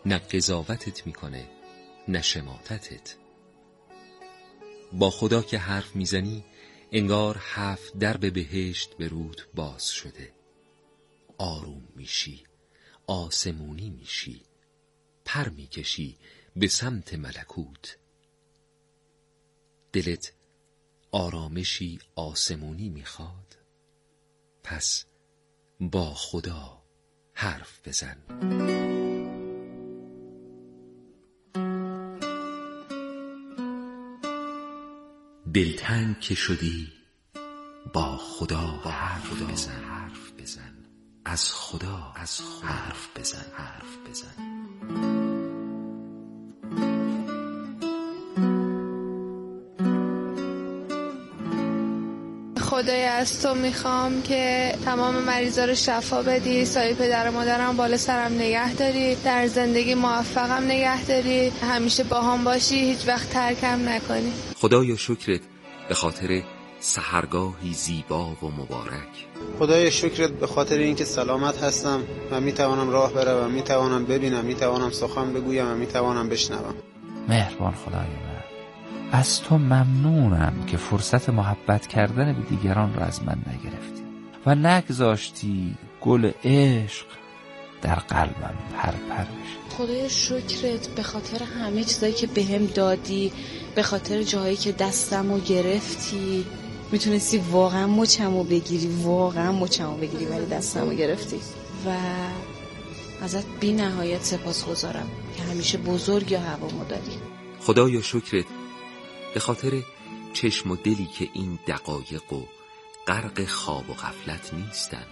نه قضاوتت میکنه نه شماتتت. با خدا که حرف میزنی انگار 7 درب بهشت به رود باز شده. آروم میشی، آسمونی میشی، پر میکشی به سمت ملکوت. دلت آرامشی آسمونی میخواد، پس با خدا حرف بزن. دلتنگ که شدی با خدا حرف بزن. از خدا حرف بزن. خدایا از تو میخوام که تمام مریضا رو شفا بدی، سایه پدر و مادرم بالا سرم نگه داری، در زندگی موفقم نگه داری، همیشه باهام باشی، هیچ وقت ترکم نکنی. خدایا شکرت به خاطر سحرگاهی زیبا و مبارک. خدایا شکرت به خاطر اینکه سلامت هستم و میتوانم راه بروم، میتوانم ببینم، میتوانم سخن بگویم و میتوانم بشنوم. مهربان خدای من، از تو ممنونم که فرصت محبت کردن به دیگران را از من نگرفتی و نگذاشتی گل عشق در قلبم پرپر بشه. خدایا شکرت به خاطر همه چیزایی که بهم دادی، به خاطر جاهایی که دستمو گرفتی. میتونستی واقعا مچمو بگیری ولی دستمو گرفتی و ازت بی نهایت سپاسگزارم که همیشه بزرگ یا هوامو داری. خدایا شکرت به خاطر چشم و دلی که این دقایق و غرق خواب و غفلت نیستن.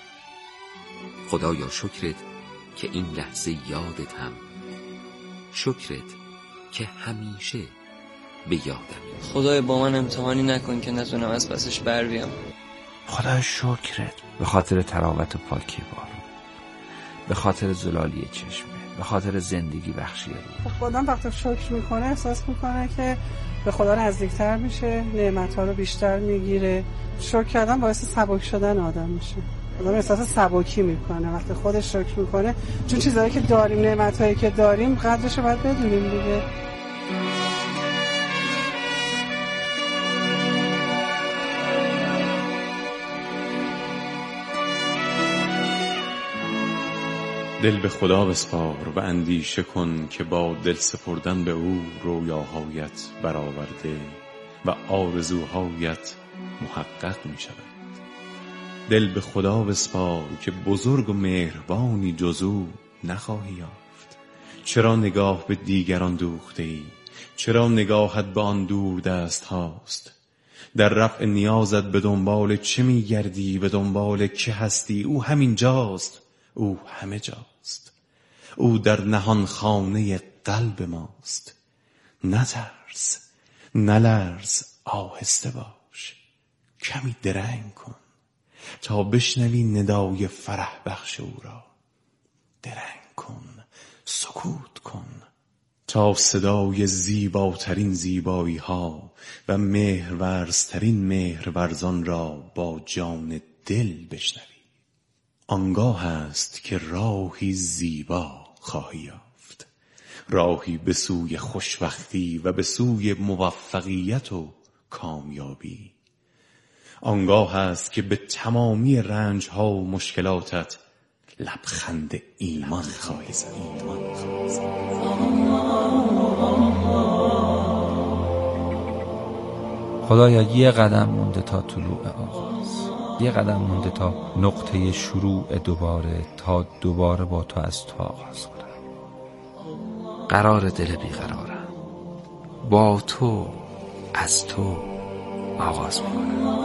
خدایا شکرت که این لحظه یادتم، شکرت که همیشه به یادمی. خدای با من امتحانی نکن که نتونم از پسش بر بیام. خدای شکرت به خاطر تراوت و پاکی بارون، به خاطر زلالی چشمه، به خاطر زندگی بخشی روح. خودم وقتی شکر میکنه احساس میکنه که به خدا نزدیکتر میشه، نعمت‌ها رو بیشتر میگیره. شکر کردن باعث سبک شدن آدم میشه. آدم احساس سبکی میکنه وقتی خودش شکر میکنه، چون چیزایی که داریم، نعمتایی که داریم قدرش رو باید بدونیم دیگه. دل به خدا بسپار و اندیشه کن که با دل سپردن به او رویاهایت برآورده و آرزوهایت محقق می شود. دل به خدا بسپار که بزرگ و مهربانی جز او نخواهی یافت. چرا نگاه به دیگران دوخته ای؟ چرا نگاهت به آن دور دست هاست؟ در رفع نیازت به دنبال چه می گردی؟ به دنبال که هستی؟ او همین جاست، او همه جاست، او در نهان خانه قلب ماست. نترس، نلرز، آهسته باش، کمی درنگ کن تا بشنوی ندای فرح بخش او را. درنگ کن، سکوت کن تا صدای زیباترین زیبایی ها و مهرورزترین مهرورزان را با جان دل بشنوی. آنگاه است که راهی زیبا خواهی یافت، راهی به سوی خوشبختی و به سوی موفقیت و کامیابی. آنگاه است که به تمامی رنجها و مشکلاتت لبخند ایمان خواهی زد. خدایا یه قدم مونده تا طلوع آغاز، یه قدم مونده تا نقطه شروع دوباره، تا دوباره با تو از تو آغاز کنم. قرار دل بیقرارم، با تو از تو آغاز میکنم.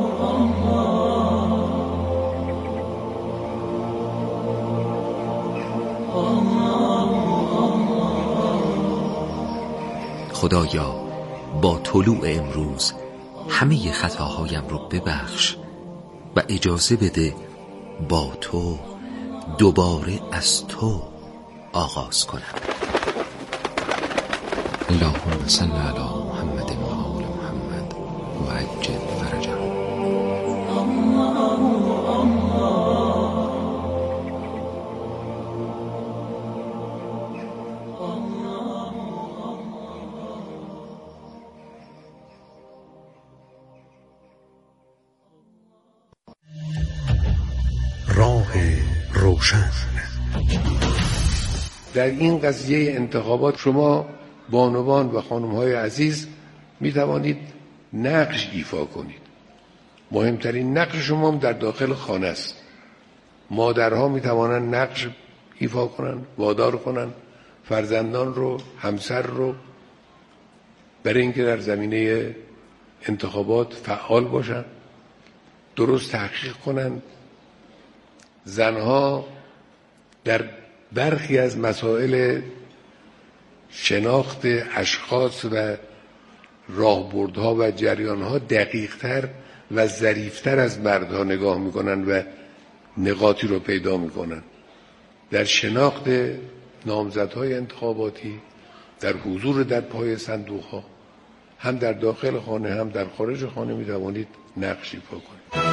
خدایا با طلوع امروز همه خطاهایم رو ببخش و اجازه بده با تو دوباره از تو آغاز کنم. اللهم صل علی محمد و آل محمد و عجل فرجهم. روشن. در این قضیه انتخابات شما بانوان و خانم‌های عزیز می توانید نقش ایفا کنید. مهمترین نقش شما هم در داخل خانه است. مادرها می توانند نقش ایفا کنند، وادار کنند فرزندان رو، همسر رو برای اینکه در زمینه انتخابات فعال باشند، درست تحقیق کنند. زنها در برخی از مسائل شناخت اشخاص و راهبردها و جریانها دقیقتر و ظریفتر از مردها نگاه میکنن و نقاطی رو پیدا میکنن. در شناخت نامزدهای انتخاباتی، در حضور در پای صندوقها، هم در داخل خانه هم در خارج خانه میتوانید نقش ایفا کنید.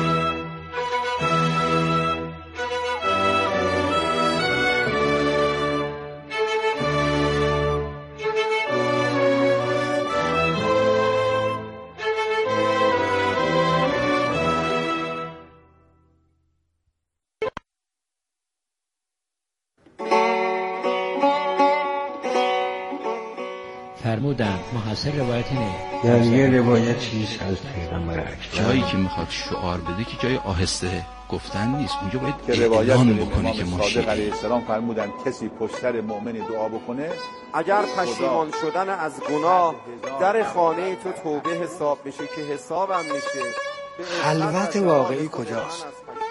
فرمودن محصل روایت اینه، یعنی یه روایت چیز از پیغمبر اکرم. جایی که میخواد شعار بده که جای آهسته گفتن نیست، اونجا باید اعلان بکنه که ما صادق علیه السلام فرمودن کسی پشت سر مؤمن دعا بکنه اگر پشیمان شدن از گناه در خانه تو توبه حساب بشه که حسابم میشه. خلوت واقعی کجاست؟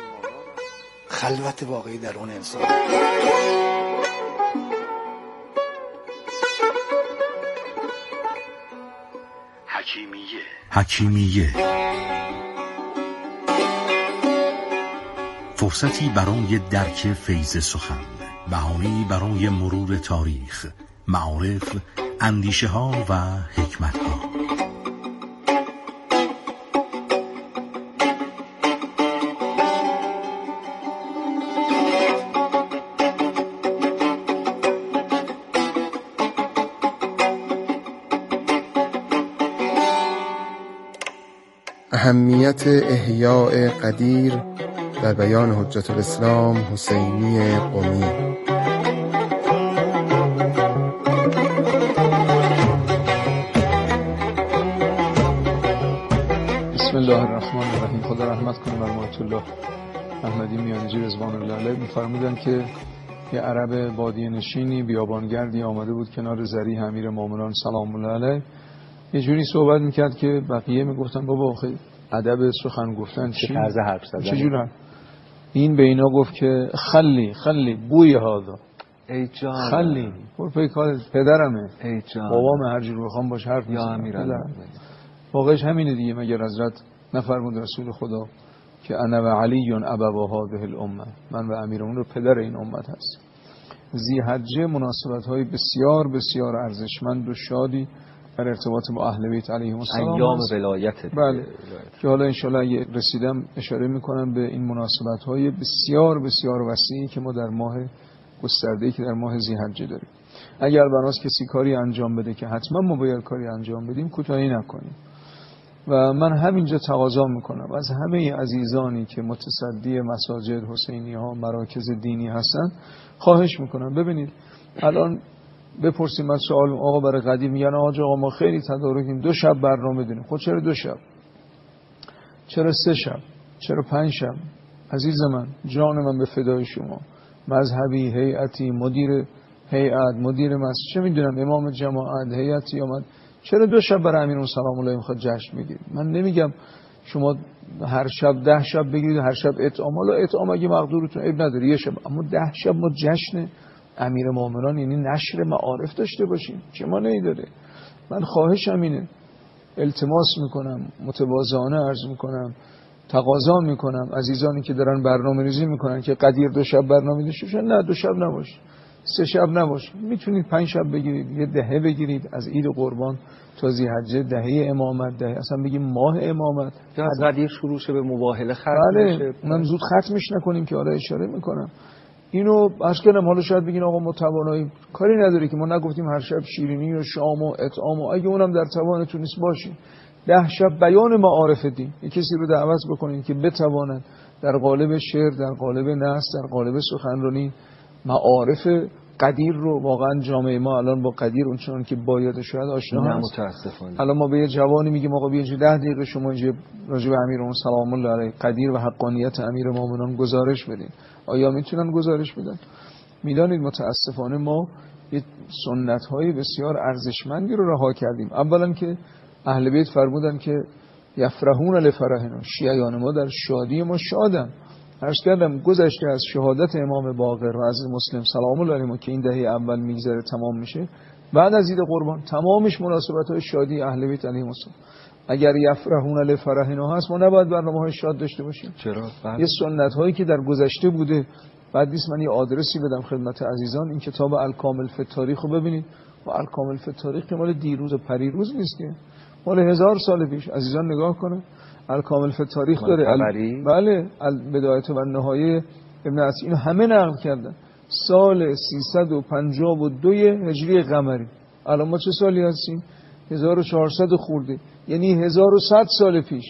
خلوت واقعی در اون انسان. حکیمیه فرصتی برای درک فیض سخن، بهانه‌ای برای مرور تاریخ، معارف، اندیشه ها و حکمت ها. اهمیت احیاء قدیر در بیان حجت الاسلام حسینی قمی. بسم الله الرحمن الرحیم. خدا رحمت کنه بر آیت الله احمدی میانجی رضوان الله علیه. می‌فرمودند که یه عرب بادیه نشینی بیابانگردی آمده بود کنار ذریح امیر مومنان سلام الله علیه. یه جوری صحبت میکرد که بقیه میگفتن بابا آخه ادب سخن گفتن چی؟ طرز حرف زدن چجوری؟ این به اینا گفت که خلی بوی هادا، ای جان خلی پای کار پدرمه، ای جان بابام هر جور بخوام باش حرف میزنم. واقعش همینه دیگه. مگر حضرت نفرمود رسول خدا که انا و علی ابوا هذه الامه، من و امیرمون رو پدر این امت هست. ذی‌حجه مناسبت‌های بسیار بسیار ارزشمند و شادی در ارتباط با اهل بیت علیهم السلام، ایام ولایت. بله، که حالا انشالله رسیدم اشاره میکنم به این مناسبت‌های بسیار بسیار وسیعی که ما در ماه گسترده‌ای که در ماه ذی‌حجه داریم. اگر بناست کسی کاری انجام بده که حتما ما باید کاری انجام بدیم، کوتاهی نکنیم. و من همینجا تقاضا میکنم از همه عزیزانی که متصدی مساجد حسینی ها، مراکز دینی هستن، خواهش میکنم ببینید الان بپرسیم از سوال آقا برای قدیم میگن آقا ما خیلی تدارکیم 2 شب برنامه داریم. خب چرا 2 شب؟ چرا 3 شب؟ چرا 5 شب؟ عزیز من، جان من به فدای شما، مذهبی، هیئتی، مدیر هیئت، مدیر مسجد، چه میدونم امام جماعت، هیئتی آمد، چرا 2 شب برای امیرون سلام الله میخواد جشن بگیرید؟ من نمیگم شما هر شب 10 شب بگیرید، هر شب اطعام، حالا اطعام اگه مقدورتون عیب نداره یه شب، اما 10 شب ما جشن امیر مومنان یعنی نشر معارف داشته باشیم، چه مانعی داره؟ من خواهشم اینه، التماس میکنم، متواضعانه عرض میکنم، تقاضا میکنم عزیزانی که دارن برنامه‌ریزی میکنن که قدیر 2 شب برنامه داشته باشن، نه 2 شب نباشه، 3 شب نباشه، میتونید 5 شب بگیرید، یه دهه بگیرید از عید قربان تا ذی‌حجه، دهه امامت، دهه اصلا بگیم ماه امامت، یا از قدیر شروع شه به مباهله ختم بشه. من زود ختمش نکنیم که حالا اشاره میکنم اینو عرض کردم. حالا شاید بگین آقا ما توانایی کاری نداره که ما نگفتیم هر شب شیرینی و شام و اطعام و اگه اونم در توانتون نیست باشین 10 شب بیان معارف دین، یک کسی رو دعوت بکنین که بتواند در قالب شعر، در قالب نثر، در قالب سخنرانی معارف قدیر رو واقعا جامعه ما الان با قدیر اونچنان که باید شاید آشنا هست. متاسفانه الان ما به یه جوانی میگیم آقا بیا اینجا 10 دقیقه شما اینجا راجع به امیرمون سلام الله علیه قدیر و حقانیت امیرالمومنین گزارش بدین. آیا میتونن گزارش بدن؟ میدانید متاسفانه ما یه سنت‌های بسیار ارزشمندی رو رها کردیم. اولا که اهل بیت فرمودن که یفرحون لفرحنا، شیعیان ما در شادی ما شادن. عرض کردم گذشته از شهادت امام باقر و عزیز مسلم سلام الله علیه که این دهه اول میگذره تمام میشه، بعد از عید قربان تمامش مناسبت‌های شادی اهل بیت علیهم السلام. اگر یفرحون لفرحنا هست ما نباید برنامه‌های شاد داشته باشیم. چرا؟ یه سنت‌هایی که در گذشته بوده. بعد نیست من یه آدرسی بدم خدمت عزیزان، این کتاب الکامل فی التاریخ رو ببینید. و الکامل فی التاریخ که مال دیروز و پریروز نیست که مال 1000 سال پیش. عزیزان نگاه کنه الکامل فی التاریخ داره بله البدایه و النهایه ابن عطیه اینو همه نقل کردن. سال 352 هجری قمری. الان ما چه سالی هستیم؟ 1400 خورده، یعنی 1100 سال پیش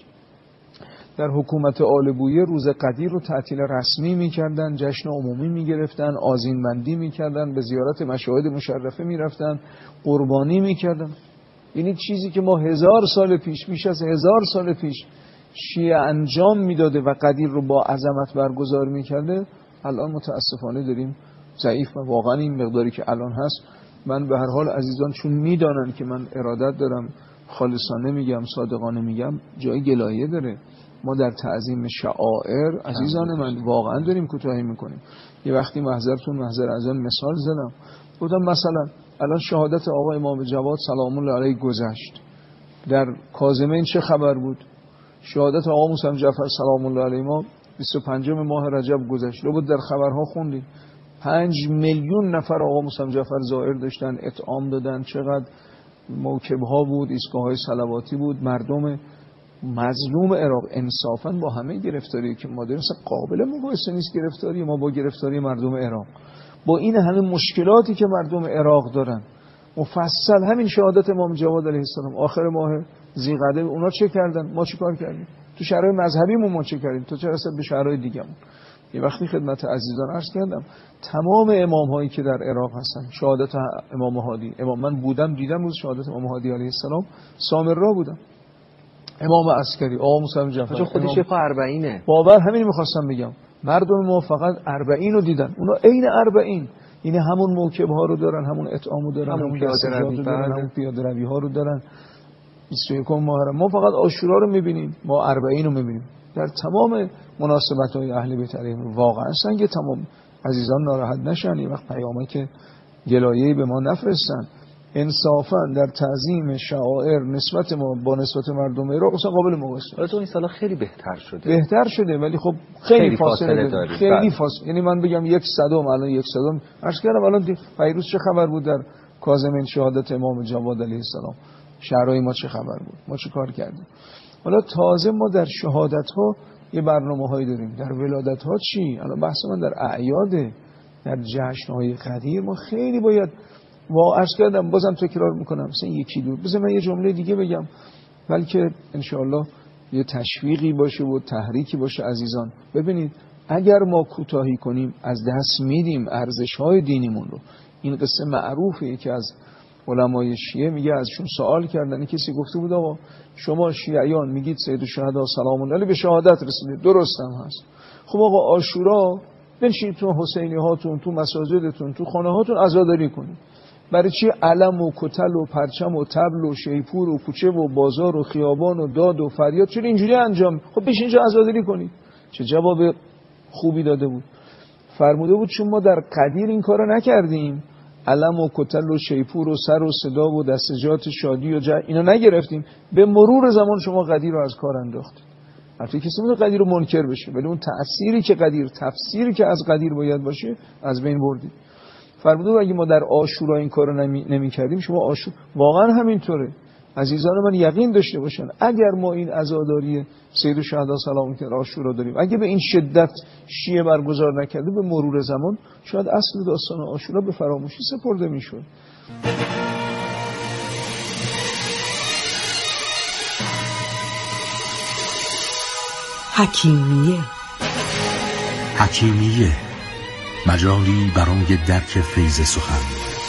در حکومت آل بویه روز قدیر رو تعطیل رسمی می‌کردن، جشن عمومی می‌گرفتن، آذین‌بندی می‌کردن، به زیارت مشاهد مشرفه می‌رفتن، قربانی می‌کردن. یعنی چیزی که ما 1000 سال پیش، بیش از 1000 سال پیش شیعه انجام میداده و قدیر رو با عظمت برگزار می‌کرده، الان متاسفانه داریم ضعیف. و واقعا این مقداری که الان هست، من به هر حال عزیزان چون میدانن که من ارادت دارم، خالصانه میگم، صادقانه میگم، جای گلایه داره. ما در تعظیم شعائر عزیزان من واقعا داریم کوتاهی میکنیم. یه وقتی محضر از آن مثال زدم، گفتم مثلا الان شهادت آقا امام جواد سلام الله علیه گذشت، در کاظمین چه خبر بود؟ شهادت آقا موسی جعفر سلام الله علیه ما 25 ماه رجب گذشت، رو بود در خبرها خوندیم 5 میلیون نفر آقا موسی جعفر زائر داشتن، اطعام دادن، چقدر موکب‌ها بود، ایستگاه‌های صلواتی بود. مردم مظلوم عراق انصافا با همه گرفتاری که ما داریم قابل مقایسه نیست گرفتاری ما با گرفتاری مردم عراق، با این همه مشکلاتی که مردم عراق دارن. مفصل همین شهادت امام جواد علیه السلام آخر ماه ذی‌قعده، اونا چه کردن، ما چه کار کردیم، تو شهرهای مذهبیمون ما چه کردیم، تو چه رسد به شهرهای دیگه‌مون. یه وقتی خدمت عزیزان عرض کردم تمام امام‌هایی که در عراق هستن، شهادت امام هادی، من بودم دیدم روز شهادت امام هادی علیه السلام سامرا بودم، امام عسکری، آقا موسی جعفر، چون خودش شفا 40 باور همین می‌خواستم بگم. مردم ما فقط 40 رو دیدن، اونا عین 40 یعنی همون موکب‌ها رو دارن، همون اطعامو دارن، همون پیاده روی ها رو دارن. 21 محرم ما فقط عاشورا رو می‌بینیم، ما 40 رو می‌بینیم. در تمام مناسبت‌های اهل بیت علیهم واقعا سنگ تمام. عزیزان ناراحت نشن، یه وقت پیامه که گلایه‌ای به ما نفرستن. انصافا در تعظیم شعائر نسبت ما با نسبت مردم عراق اصلا قابل مقایسه. البته این سالا خیلی بهتر شده ولی خب خیلی فاصله داره. خیلی فاصله. یعنی من بگم 100 الان 100 عرض کردم الان فیروز چه خبر بود در کاظمین شهادت امام جواد علیه السلام، شهرهای ما چه خبر بود، ما چه کار کردیم. حالا تازه ما در شهادت ها یه برنامه‌هایی داریم، در ولادت ها چی؟ الان بحث من در اعیاد، در جشن‌های قدیر ما خیلی باید و عرض کردم بازم تکرار میکنم مثلا یکی دو بذار من یه جمله دیگه بگم بلکه انشاءالله یه تشویقی باشه و تحریکی باشه. عزیزان ببینید اگر ما کوتاهی کنیم از دست میدیم ارزش‌های دینیمون رو. این قصه معروفه که از علمای شیعه میگه ازشون سوال کردن، کسی گفته بود آقا شما شیعیان میگید سید الشهدا سلام الله علیه به شهادت رسیدید، درست هم هست. خب آقا عاشورا بنشینید تو حسینی هاتون، تو مساجدتون، تو خانه هاتون عزاداری کنید. برای چی علم و کتل و پرچم و طبل و شیپور و کوچه و بازار و خیابان و داد و فریاد چرا اینجوری انجام؟ خب بشین اینجا عزاداری کنید. چه جواب خوبی داده بود. فرموده بود چون ما در قدیر این کارو نکردیم، علم و کتل و شیپور و سر و صدا و دستجات شادی و اینا نگرفتیم، به مرور زمان شما قدیر رو از کار انداختید. البته کسی نمی‌تونه قدیر رو منکر بشه، ولی اون تأثیری که قدیر، تفسیری که از قدیر باید باشه از بین بردید. فرموده اگه ما در عاشورا این کارو نمی‌کردیم شما عاشور واقعا همینطوره. عزیزان من یقین داشته باشن اگر ما این عزاداری سید الشهدا سلام الله عاشورا داریم، اگه به این شدت شیعه برگزار نکرده، به مرور زمان شاید اصل داستان عاشورا به فراموشی سپرده میشد. حکیمیه حکیمیه، مجالی برای درک فیض سخن.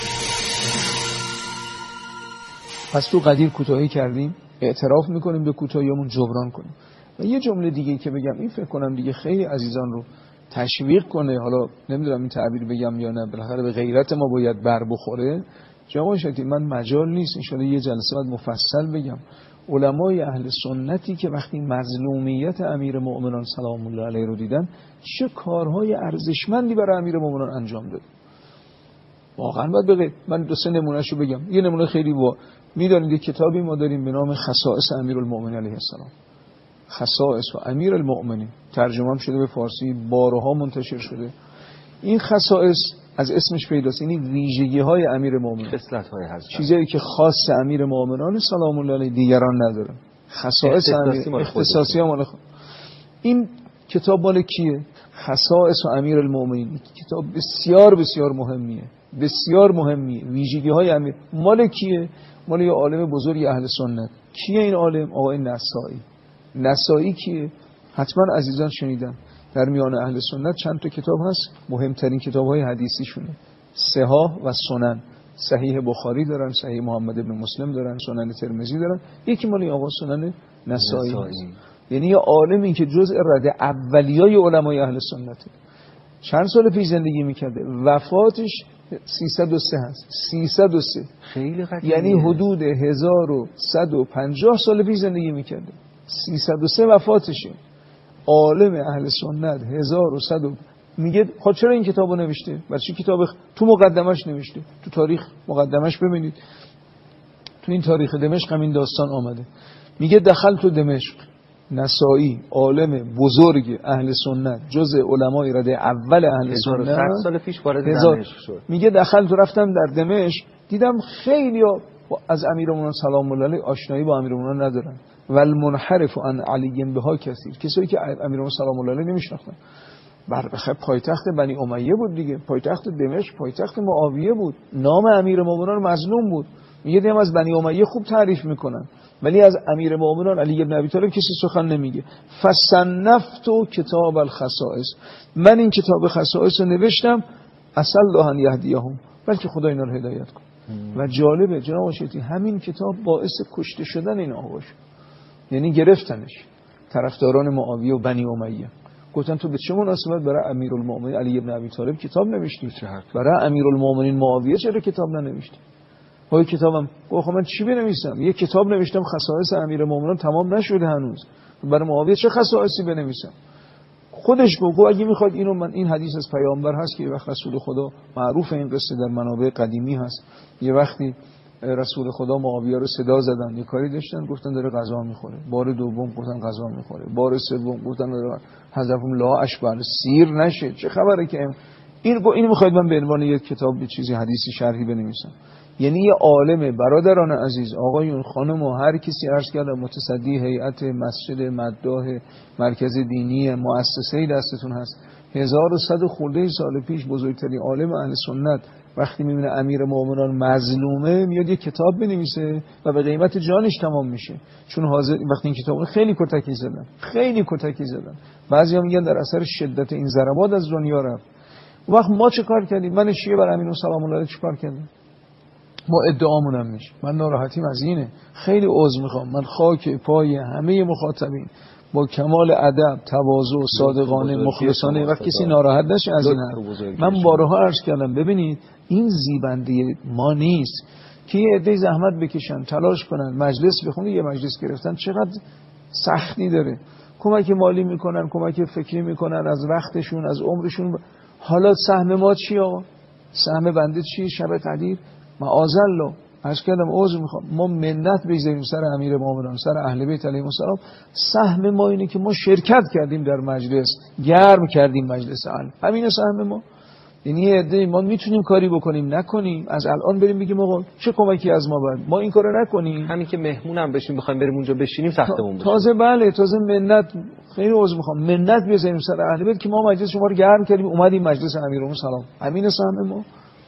پس تو قدیر کوتاهی کردیم، اعتراف میکنیم به کوتاهیمون، جبران کنیم. و یه جمله دیگه که بگم، این فکر کنم دیگه خیلی عزیزان رو تشویق کنه، حالا نمیدونم این تعبیر بگم یا نه، بالاخره به غیرت ما باید بر بخوره. جوان شدید من مجال نیست ان شاءالله یه جلسه بعد مفصل بگم. علمای اهل سنتی که وقتی مظلومیت امیر مؤمنان سلام الله علیه رو دیدن، چه کارهای ارزشمندی برای امیر مؤمنان انجام داد. واقعا باید بگید. من دو سه نمونهشو بگم. یه نمونه خیلی میدونید کتابی ما داریم به نام خصائص امیرالمؤمنین علیه السلام. خصائص و امیرالمؤمنین ترجمه هم شده به فارسی، بارها منتشر شده. این خصائص از اسمش پیداست، یعنی ویژگی های امیر مؤمنین، خصلت های حضرت، چیزایی که خاص امیر مؤمنان سلام الله علیه دیگران ندارن. خصائص اختصاصی مال خود. این کتاب مال کیه؟ خصائص و امیرالمؤمنین. کتاب بسیار بسیار مهمیه، بسیار مهمیه. ویژگی های امیر مال کیه؟ مال یه عالم بزرگ اهل سنت. کیه این عالم؟ آقای نسائی. نسائی کیه؟ حتما عزیزان شنیدن. در میان اهل سنت چند تا کتاب هست، مهمترین کتاب‌های حدیثی شونه صحاح و سنن. صحیح بخاری دارن، صحیح محمد ابن مسلم دارن، سنن ترمذی دارن. یکی مال آقا سنن نسائی. یعنی یه عالمی که جزء رده اولیای علمای اهل سنته. چند سال پیش زندگی میکرده، وفاتش 303 هست. 303 خیلی قدیمیه، یعنی حدود 1150 سال پیش زندگی میکرده. 303 وفاتشه. عالم اهل سنت 1100 میگه خب چرا این کتابو نوشته؟ برای چی کتاب تو مقدمش نوشته؟ تو تاریخ مقدمش ببینید، تو این تاریخ دمشق همین داستان آمده. میگه دخل تو دمشق، نسائی عالم بزرگ اهل سنت، جزء علمای رده اول اهل سنت، 100 سال پیش وارد دمشق شد. میگه دخل تو رفتم در دمشق، دیدم خیلی از امیرالمؤمنین سلام الله علیه آشنایی با امیرالمؤمنین ندارن. والمنحرف عن علی بها کثیر. کسایی که امیرالمؤمنین سلام الله علیه نمیشناختن. بخیر پایتخت بنی امیه بود دیگه، پایتخت دمشق پایتخت معاویه بود، نام امیرالمؤمنین مظلوم بود. میگه از بنی امیه خوب تعریف میکنن، ولی از امیرالمؤمنین علی بن ابی طالب کسی سخن نمیگه. فصنفت کتاب الخصائص، من این کتاب خصائص رو نوشتم، اصل الله ان یهدیهم، بلکه خدا اینا رو هدایت کنه. و جالبه جناب آشتی همین کتاب باعث کشته شدن این آقا شد. یعنی گرفتنش طرفداران معاویه و بنی امیه، گفتن تو به چه مناسبت برای امیرالمؤمنین علی بن ابی طالب کتاب نوشتی؟ برای امیرالمؤمنین معاویه چرا کتاب ننوشتی؟ های کتابم گفتم من چی بنویسم؟ یه کتاب نوشتم خصائص امیرالمؤمنین تمام نشده هنوز، برای معاویه چه خصائصی بنویسم؟ خودش گفت اگه میخواد اینو، من این حدیث از پیامبر هست که یه وقت رسول خدا، معروف این قصه در منابع قدیمی هست، یه وقتی رسول خدا معاویه رو صدا زدن، یه کاری داشتن، گفتن داره غذا میخوره. بار دوم گفتن غذا میخوره. بار سوم گفتن داره حذفم لا اشبال سیر نشه. چه خبره که این میخواید من به عنوان یک کتاب به چیزی حدیثی شرحی بنویسم؟ یعنی یه عالم برادران عزیز، آقایون خانم و هر کسی عرض کردم، متصدی هیئت مسجد مداح مرکز دینی مؤسسه‌ای دستتون هست، 1100 خورده سال پیش بزرگترین عالم اهل سنت وقتی میبینه امیر مومنان مظلومه میاد یه کتاب بنویسه و به قیمت جانش تمام میشه. چون حاضر وقتی این کتاب خیلی کتکی زدن، بعضیا میگن در اثر شدت این ضربات از دنیا رفت. وقت ما چه کار کردیم؟ من شیعه بر امین سلام الله علیه چه کار کردم؟ ما ادعامون هم میشه، من ناراحتیم از اینه، خیلی عذر میخوام، من خاک پای همه مخاطبین با کمال ادب، تواضع، صادقانه، مخلصانه، وقت کسی ناراحت نشه از این حرف. من بارها عرض کردم ببینید این زیبنده ما نیست که یه عده زحمت بکشن، تلاش کنن، مجلس بخونه، یه مجلس گرفتن چقدر سختی داره، کمک مالی میکنن، کمک فکری میکنن، از وقتشون، از عمرشون. حالا سهم ما چی آقا؟ سهم بنده چی؟ شب قدیر معاذالله عرض کردم عذر میخوام، ما منت بگذاریم سر امیر مومنان، سر اهل بیت علیهم السلام. سهم ما اینه که ما شرکت کردیم در مجلس، گرم کردیم مجلس علم، همین سهم ما. یعنی یه عده ما میتونیم کاری بکنیم، نکنیم، از الان بریم بگیم آقا چه کمکی از ما باید، ما این کارو نکنیم، همین که مهمونم بشیم بخوایم بریم اونجا بشینیم سختمون بشه. تازه تازه منت، خیلی عذر میخوام، منت بزنیم سر اهل بیت که ما مجلس شما رو گرم کردیم، اومدیم مجلس امیرالمومنین سلام، همین سهم ما.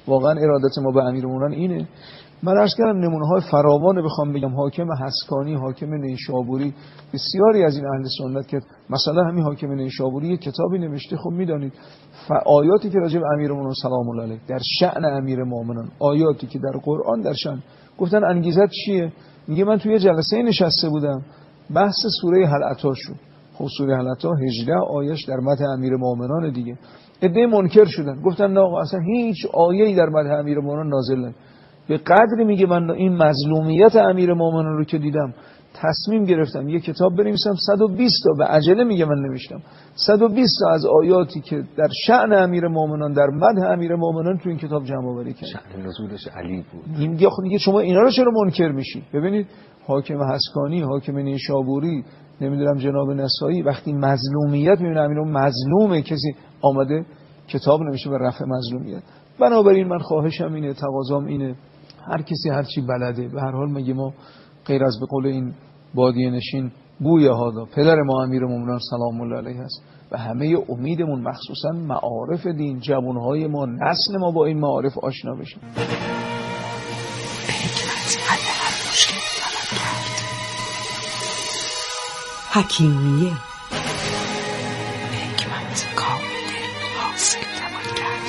واقعا ارادت ما به امیرالمومنین اینه. من عرض کردم نمونه‌های فراوان بخوام بگم، حاکم حسکانی، حاکم نیشابوری، بسیاری از این اهل سنت که مثلا همین حاکم نیشابوری یک کتابی نوشته، خب میدانید آیاتی که راجع به امیرالمومنین سلام الله علیه در شأن امیرالمومنین، آیاتی که در قرآن در شأن، گفتن انگیزت چیه؟ میگه من توی جلسه نشسته بودم، بحث سوره هل اتی شد. خب سوره هل اتی 18 آیش در مدح امیرالمومنین دیگه. عده منکر شدن، گفتن نه اصلا هیچ آیه‌ای در مدح امیرالمومنین نازل نشد. به قدری میگه من این مظلومیت امیرالمومنین رو که دیدم تصمیم گرفتم یه کتاب بنویسم 120 تا به عجله میگه من نوشتم 120 تا از آیاتی که در شأن امیرالمومنین در مدح امیرالمومنین تو این کتاب جمع آوری کردم. شأن نزولش علی بود. میگه خب دیگه شما اینا رو چرا منکر میشی؟ ببینید حاکم حسکانی، حاکم نیشابوری، نمیدونم جناب نسایی، وقتی مظلومیت میبینه امیرالمومنین مظلومه، کسی آمده کتاب نمیشه به رفع مظلومیت. بنابراین من خواهشم اینه، تقاضام اینه، هر کسی هر چی بلده، به هر حال مگه ما غیر از به قول این بادیه نشین بوی هادا پدر ما امیرالمومنین سلام الله علیه است و همه امیدمون مخصوصا معارف دین، جوانهای ما، نسل ما با این معارف آشنا بشن. حکیمیه حکمت کامل حاصل توان کرد.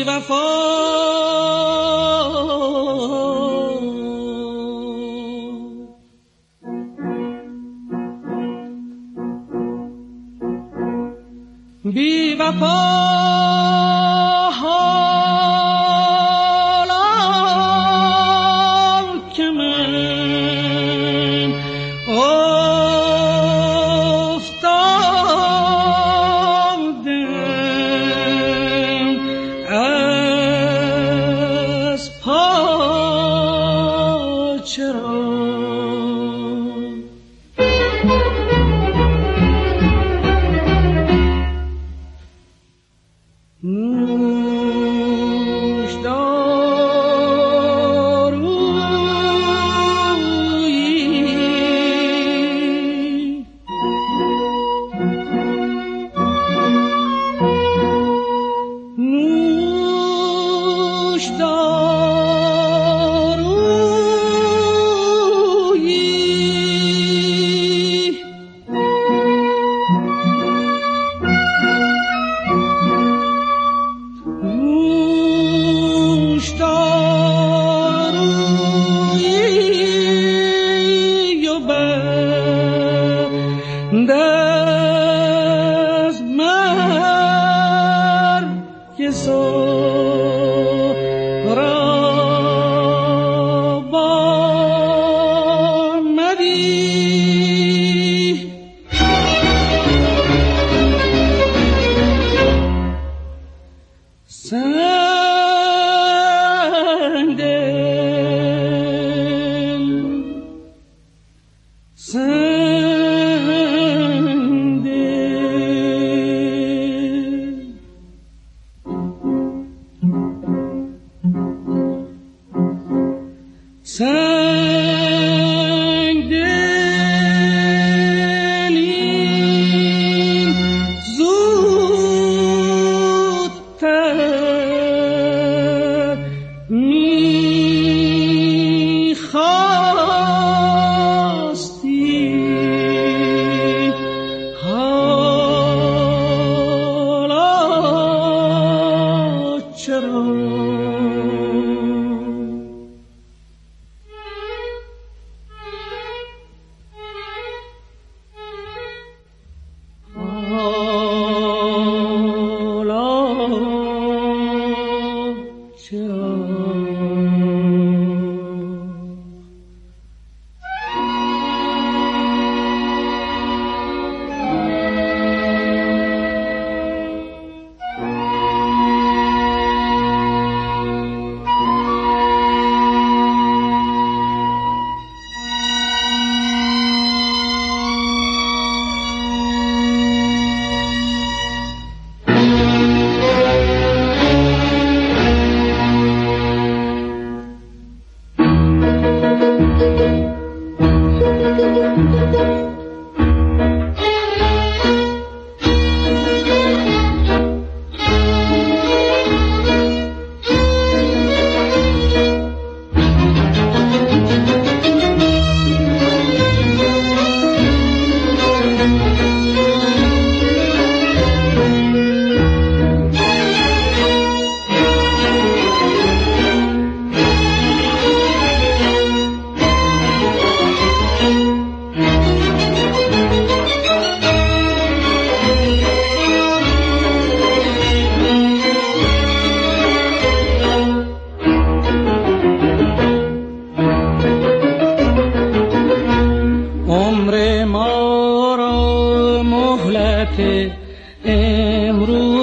بی وفا امروز